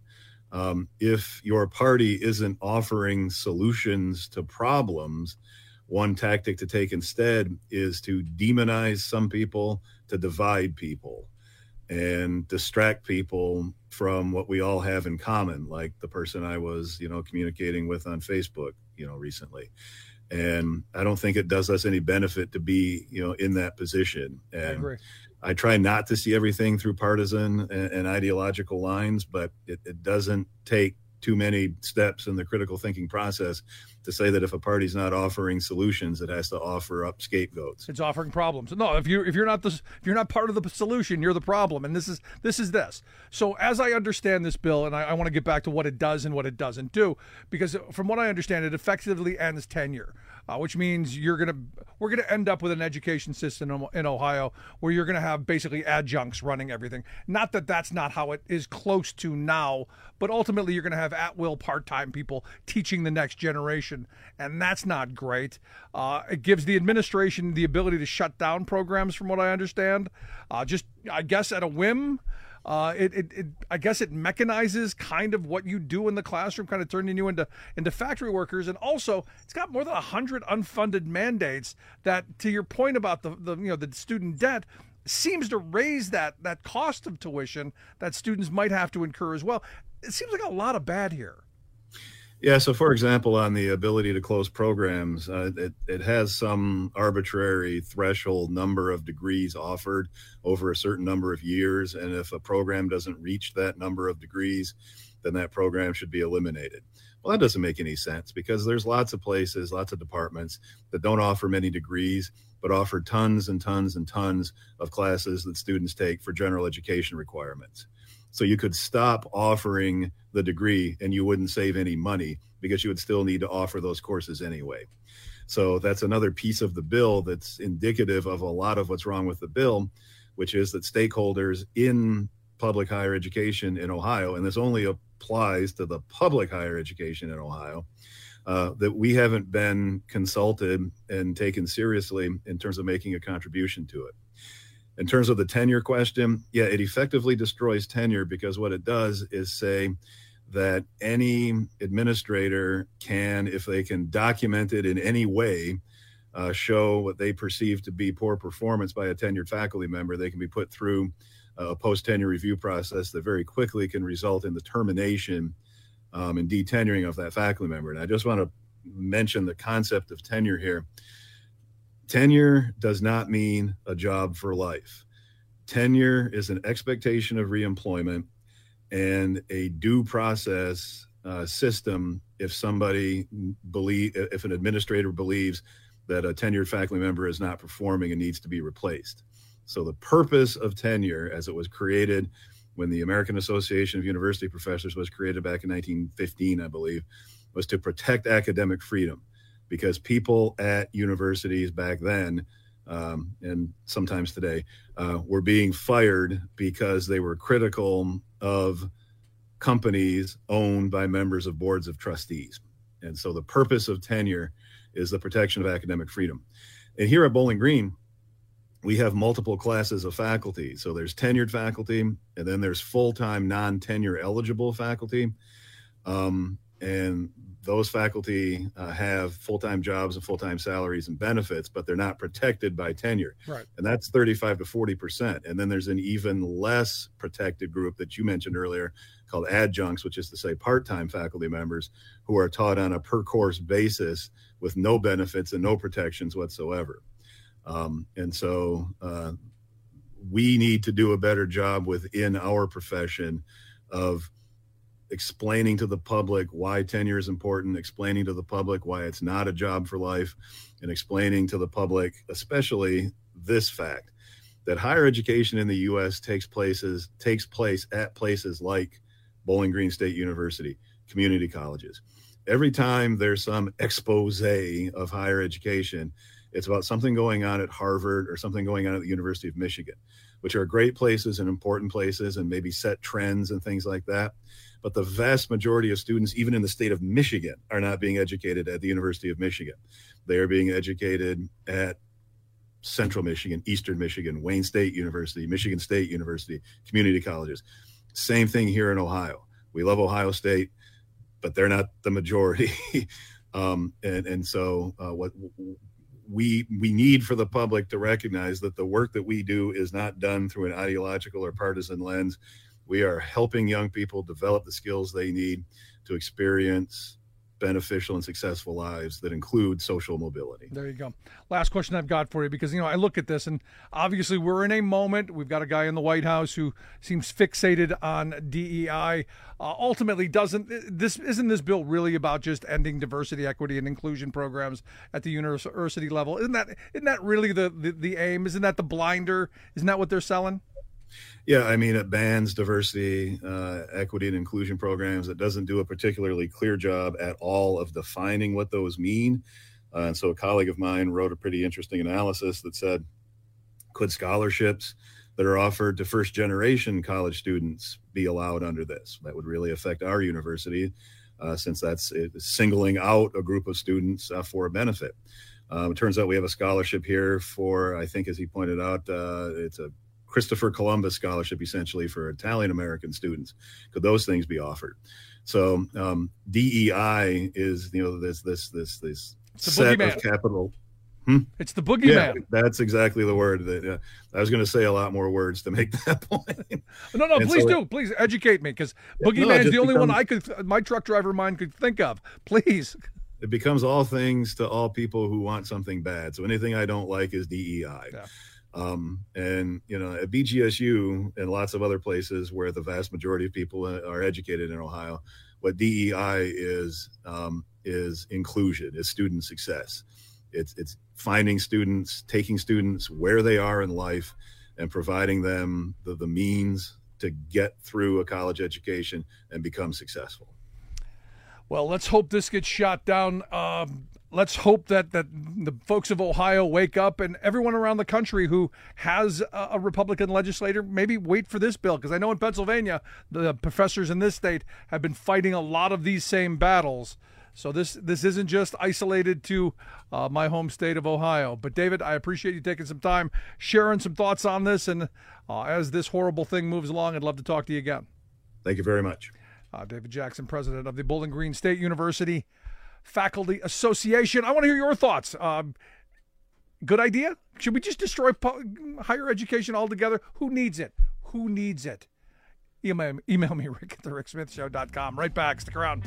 if your party isn't offering solutions to problems, one tactic to take instead is to demonize some people, to divide people, and distract people from what we all have in common, like the person I was, communicating with on Facebook, recently. And I don't think it does us any benefit to be, in that position. And I agree. I try not to see everything through partisan and ideological lines, but it doesn't take too many steps in the critical thinking process to say that if a party's not offering solutions, it has to offer up scapegoats. It's offering problems. No, if you're not part of the solution, you're the problem. And this is this. So as I understand this bill, and I want to get back to what it does and what it doesn't do, because from what I understand, it effectively ends tenure, which means we're gonna end up with an education system in Ohio where you're gonna have basically adjuncts running everything. Not that that's not how it is close to now, but ultimately you're gonna have at-will part-time people teaching the next generation, and that's not great. It gives the administration the ability to shut down programs, from what I understand, just I guess at a whim. I guess it mechanizes kind of what you do in the classroom, kind of turning you into factory workers. And also it's got more than 100 unfunded mandates that, to your point about the student debt, seems to raise that cost of tuition that students might have to incur as well. It seems like a lot of bad here. Yeah. So, for example, on the ability to close programs, it has some arbitrary threshold number of degrees offered over a certain number of years. And if a program doesn't reach that number of degrees, then that program should be eliminated. Well, that doesn't make any sense, because there's lots of places, lots of departments that don't offer many degrees, but offer tons and tons and tons of classes that students take for general education requirements. So you could stop offering the degree and you wouldn't save any money, because you would still need to offer those courses anyway. So that's another piece of the bill that's indicative of a lot of what's wrong with the bill, which is that stakeholders in public higher education in Ohio, and this only applies to the public higher education in Ohio, that we haven't been consulted and taken seriously in terms of making a contribution to it. In terms of the tenure question, yeah, it effectively destroys tenure, because what it does is say that any administrator can, if they can document it in any way, show what they perceive to be poor performance by a tenured faculty member, they can be put through a post-tenure review process that very quickly can result in the termination and detenuring of that faculty member. And I just want to mention the concept of tenure here. Tenure does not mean a job for life. Tenure is an expectation of reemployment and a due process system if an administrator believes that a tenured faculty member is not performing and needs to be replaced. So the purpose of tenure, as it was created when the American Association of University Professors was created back in 1915, I believe, was to protect academic freedom. Because people at universities back then, and sometimes today, were being fired because they were critical of companies owned by members of boards of trustees. And so the purpose of tenure is the protection of academic freedom. And here at Bowling Green, we have multiple classes of faculty. So there's tenured faculty, and then there's full-time non-tenure eligible faculty. And those faculty have full-time jobs and full-time salaries and benefits, but they're not protected by tenure. Right. And that's 35 to 40%. And then there's an even less protected group that you mentioned earlier called adjuncts, which is to say part-time faculty members who are taught on a per-course basis with no benefits and no protections whatsoever. And so we need to do a better job within our profession of explaining to the public why tenure is important, explaining to the public why it's not a job for life, and explaining to the public, especially this fact, that higher education in the U.S. takes place at places like Bowling Green State University, community colleges. Every time there's some expose of higher education, It's about something going on at Harvard or something going on at the University of Michigan, which are great places and important places and maybe set trends and things like that. But the vast majority of students, even in the state of Michigan, are not being educated at the University of Michigan. They are being educated at Central Michigan, Eastern Michigan, Wayne State University, Michigan State University, community colleges. Same thing here in Ohio. We love Ohio State, but they're not the majority. So what we need for the public to recognize that the work that we do is not done through an ideological or partisan lens. We are helping young people develop the skills they need to experience beneficial and successful lives that include social mobility. There you go. Last question I've got for you, because, I look at this and obviously we're in a moment. We've got a guy in the White House who seems fixated on DEI. Ultimately, isn't this bill really about just ending diversity, equity, and inclusion programs at the university level? Isn't that really the aim? Isn't that the blinder? Isn't that what they're selling? Yeah, I mean, it bans diversity, equity, and inclusion programs. It doesn't do a particularly clear job at all of defining what those mean. And so a colleague of mine wrote a pretty interesting analysis that said, could scholarships that are offered to first-generation college students be allowed under this? That would really affect our university, since that's singling out a group of students for a benefit. It turns out we have a scholarship here for, I think, as he pointed out, it's a Christopher Columbus scholarship, essentially, for Italian-American students. Could those things be offered? So DEI is, this set of capital. It's the boogeyman. Yeah, that's exactly the word. I was going to say a lot more words to make that point. No, please educate me, because boogeyman is the only one my truck driver mind could think of. Please. It becomes all things to all people who want something bad. So anything I don't like is DEI. Yeah. At BGSU and lots of other places where the vast majority of people are educated in Ohio, what DEI is inclusion, is student success. It's finding students, taking students where they are in life and providing them the means to get through a college education and become successful. Well, let's hope this gets shot down. Let's hope that the folks of Ohio wake up, and everyone around the country who has a Republican legislator, maybe wait for this bill, because I know in Pennsylvania, the professors in this state have been fighting a lot of these same battles. So this isn't just isolated to my home state of Ohio. But David, I appreciate you taking some time, sharing some thoughts on this, and as this horrible thing moves along, I'd love to talk to you again. Thank you very much. David Jackson, president of the Bowling Green State University Faculty Association. I want to hear your thoughts. Good idea? Should we just destroy higher education altogether? Who needs it? Email me, Rick at thericksmithshow.com. Right back. Stick around.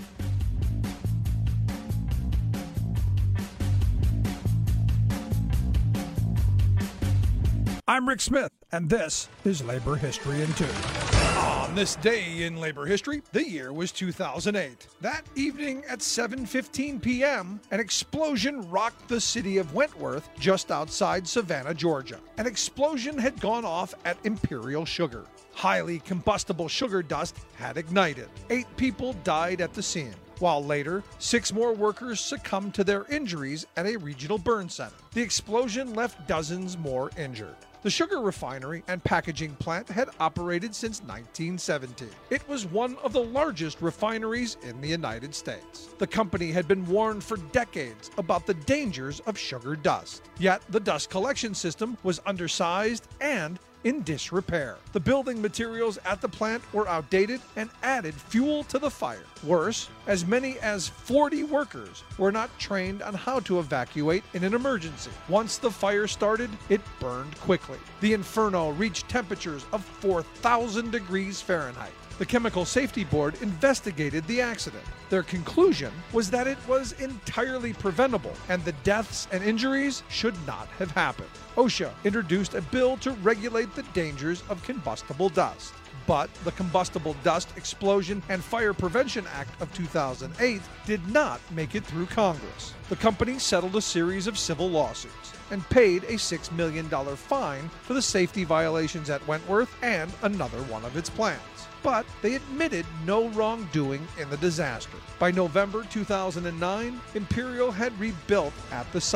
I'm Rick Smith, and this is Labor History in 2. On this day in labor history, the year was 2008. That evening at 7:15 p.m., an explosion rocked the city of Wentworth just outside Savannah, Georgia. An explosion had gone off at Imperial Sugar. Highly combustible sugar dust had ignited. 8 people died at the scene, while later, 6 more workers succumbed to their injuries at a regional burn center. The explosion left dozens more injured. The sugar refinery and packaging plant had operated since 1917. It was one of the largest refineries in the United States. The company had been warned for decades about the dangers of sugar dust. Yet the dust collection system was undersized and in disrepair. The building materials at the plant were outdated and added fuel to the fire. Worse, as many as 40 workers were not trained on how to evacuate in an emergency. Once the fire started, it burned quickly. The inferno reached temperatures of 4,000 degrees Fahrenheit. The Chemical Safety Board investigated the accident. Their conclusion was that it was entirely preventable and the deaths and injuries should not have happened. OSHA introduced a bill to regulate the dangers of combustible dust. But the Combustible Dust Explosion and Fire Prevention Act of 2008 did not make it through Congress. The company settled a series of civil lawsuits and paid a $6 million fine for the safety violations at Wentworth and another one of its plants. But they admitted no wrongdoing in the disaster. By November 2009, Imperial had rebuilt at the site.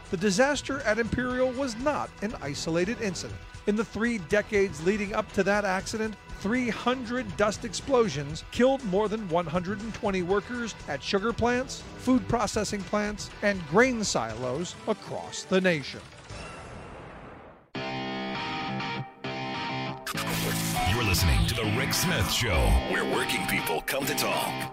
The disaster at Imperial was not an isolated incident. In the 3 decades leading up to that accident, 300 dust explosions killed more than 120 workers at sugar plants, food processing plants, and grain silos across the nation. You're listening to The Rick Smith Show, where working people come to talk.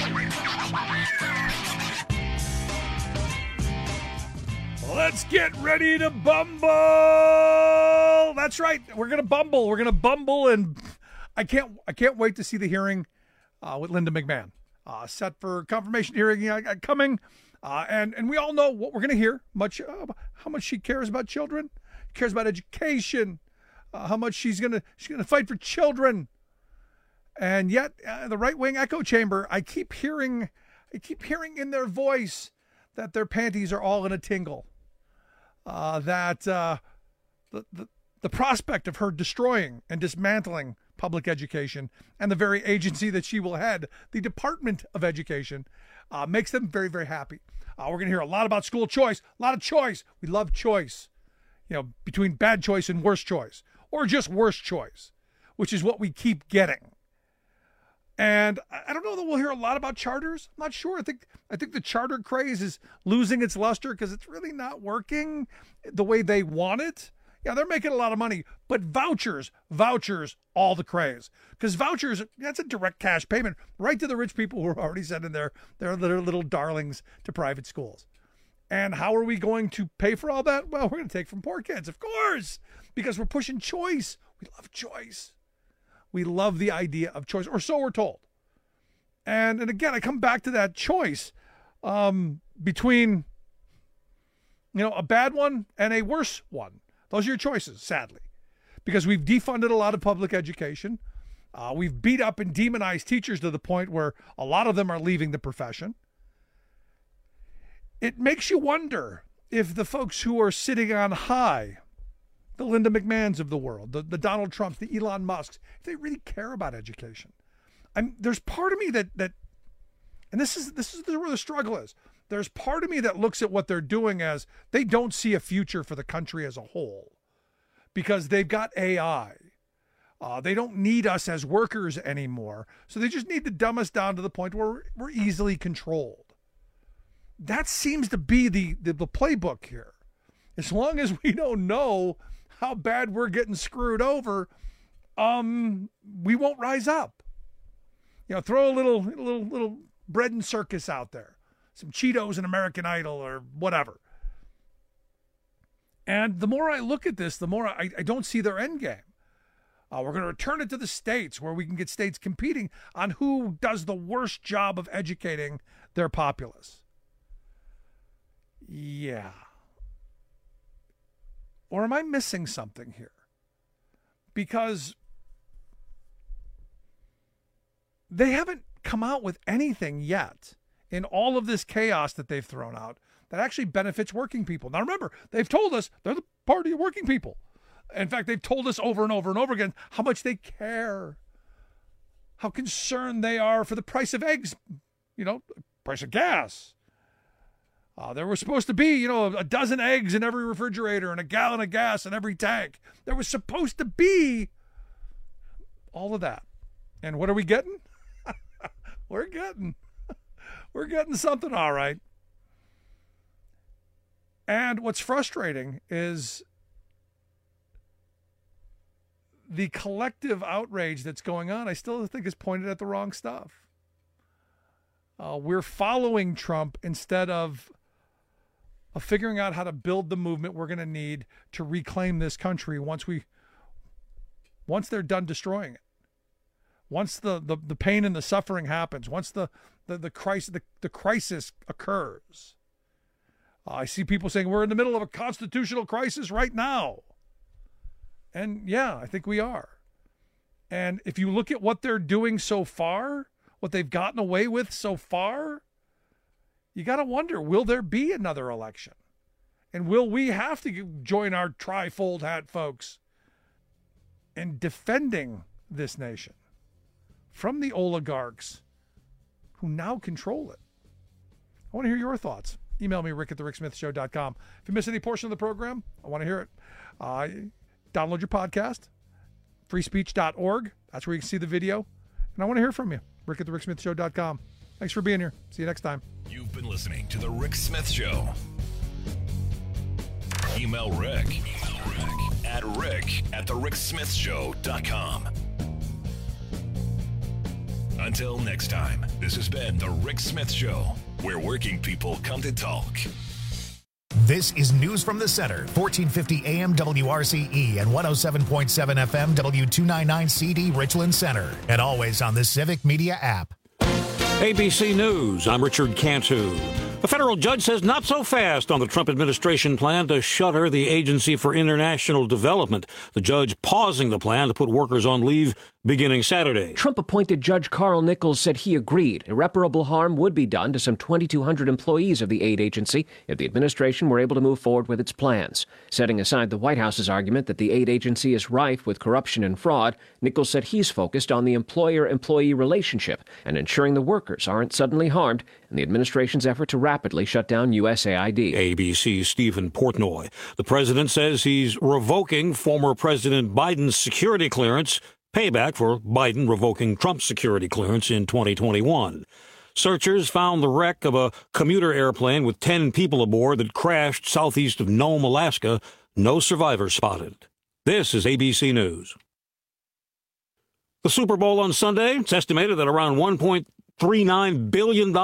Let's get ready to bumble. That's right. We're going to bumble. We're going to bumble, and I can't wait to see the hearing with Linda McMahon. Set for confirmation hearing coming. And we all know what we're going to hear, how much she cares about children, cares about education, how much she's going to fight for children. And yet the right-wing echo chamber, I keep hearing in their voice that their panties are all in a tingle. That the prospect of her destroying and dismantling public education and the very agency that she will head, the Department of Education, makes them very, very happy. We're going to hear a lot about school choice, a lot of choice. We love choice, between bad choice and worse choice, or just worse choice, which is what we keep getting. And I don't know that we'll hear a lot about charters. I'm not sure. I think the charter craze is losing its luster because it's really not working the way they want it. Yeah, they're making a lot of money, but vouchers, all the craze. Because vouchers, that's a direct cash payment right to the rich people who are already sending their little darlings to private schools. And how are we going to pay for all that? Well, we're going to take from poor kids, of course, because we're pushing choice. We love choice. We love the idea of choice, or so we're told. And again, I come back to that choice between, a bad one and a worse one. Those are your choices, sadly, because we've defunded a lot of public education. We've beat up and demonized teachers to the point where a lot of them are leaving the profession. It makes you wonder if the folks who are sitting on high, the Linda McMahons of the world, the Donald Trumps, the Elon Musks, if they really care about education. There's part of me that and this is where the struggle is. There's part of me that looks at what they're doing as they don't see a future for the country as a whole because they've got AI. They don't need us as workers anymore. So they just need to dumb us down to the point where we're easily controlled. That seems to be the playbook here. As long as we don't know how bad we're getting screwed over, we won't rise up. Throw a little bread and circus out there. Some Cheetos and American Idol or whatever. And the more I look at this, the more I don't see their end game. We're going to return it to the states where we can get states competing on who does the worst job of educating their populace. Yeah. Or am I missing something here? Because they haven't come out with anything yet in all of this chaos that they've thrown out that actually benefits working people. Now remember, they've told us they're the party of working people. In fact, they've told us over and over and over again how much they care, how concerned they are for the price of eggs, price of gas. There was supposed to be, a dozen eggs in every refrigerator and a gallon of gas in every tank. There was supposed to be all of that. And what are we getting? We're getting something, all right. And what's frustrating is the collective outrage that's going on, I still think is pointed at the wrong stuff. We're following Trump instead of figuring out how to build the movement we're going to need to reclaim this country once they're done destroying it. Once the pain and the suffering happens, once the crisis occurs. I see people saying we're in the middle of a constitutional crisis right now. And yeah, I think we are. And if you look at what they're doing so far, what they've gotten away with so far, you got to wonder, will there be another election? And will we have to join our trifold hat folks in defending this nation from the oligarchs who now control it? I want to hear your thoughts. email me, rick@thericksmithshow.com. If you miss any portion of the program, I want to hear it. Download your podcast, freespeech.org. That's where you can see the video. And I want to hear from you, rick@thericksmithshow.com. Thanks for being here. See you next time. You've been listening to The Rick Smith Show. Email Rick at rick@thericksmithshow.com. Until next time, this has been The Rick Smith Show, where working people come to talk. This is News from the Center, 1450 AM WRCE and 107.7 FM W299CD Richland Center, and always on the Civic Media app. ABC News, I'm Richard Cantu. A federal judge says not so fast on the Trump administration plan to shutter the Agency for International Development. The judge pausing the plan to put workers on leave beginning Saturday. Trump-appointed Judge Carl Nichols said he agreed irreparable harm would be done to some 2,200 employees of the aid agency if the administration were able to move forward with its plans. Setting aside the White House's argument that the aid agency is rife with corruption and fraud, Nichols said he's focused on the employer-employee relationship and ensuring the workers aren't suddenly harmed in the administration's effort to rapidly shut down USAID. ABC's Stephen Portnoy. The president says he's revoking former President Biden's security clearance, payback for Biden revoking Trump's security clearance in 2021. Searchers found the wreck of a commuter airplane with 10 people aboard that crashed southeast of Nome, Alaska. No survivors spotted. This is ABC News. The Super Bowl on Sunday, it's estimated that around $1.39 billion